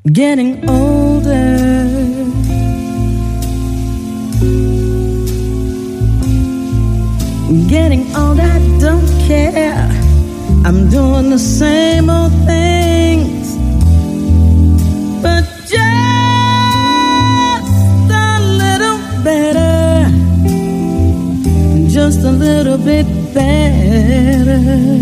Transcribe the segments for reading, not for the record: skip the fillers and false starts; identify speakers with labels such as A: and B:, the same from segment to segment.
A: getting older, getting old, I don't care. I'm doing the same old things, but just a little better, just a little bit better.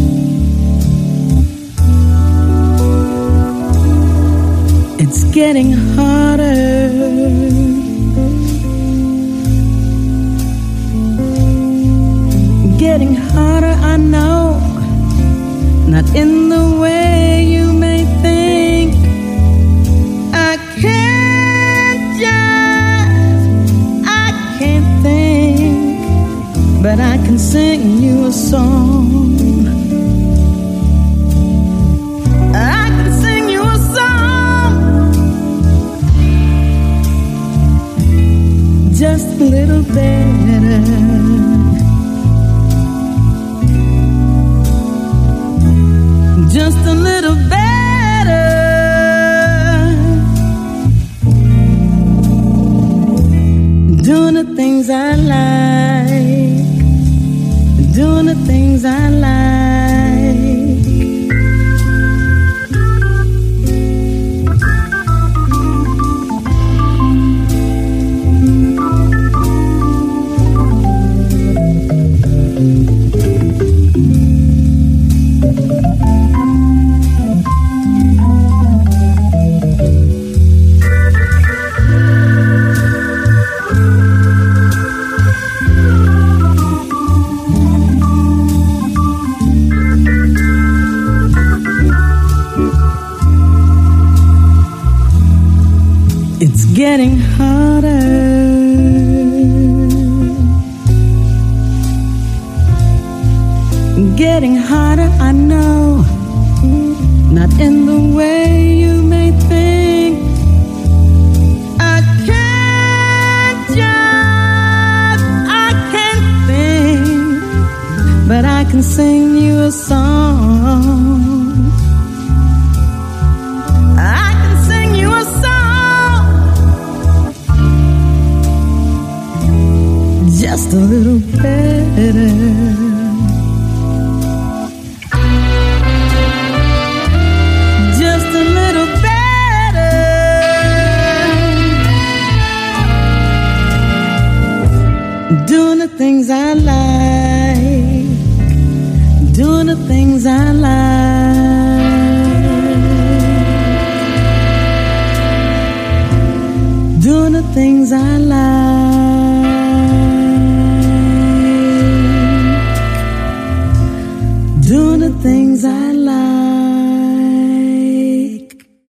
A: It's getting harder, getting harder, I know, not in the way you may think. I can't jive, I can't think, but I can sing you a song. I can sing you a song, just a little better, just a little better. Doing the things I like, doing the things I like. It's getting harder, getting harder, I know, not in the way you may think. I can't jive, I can't think, but I can sing you a song. I can sing you a song, just a little better, just a little better. Doing the things I like, doing the things I like, doing the things I like, doing the things I like.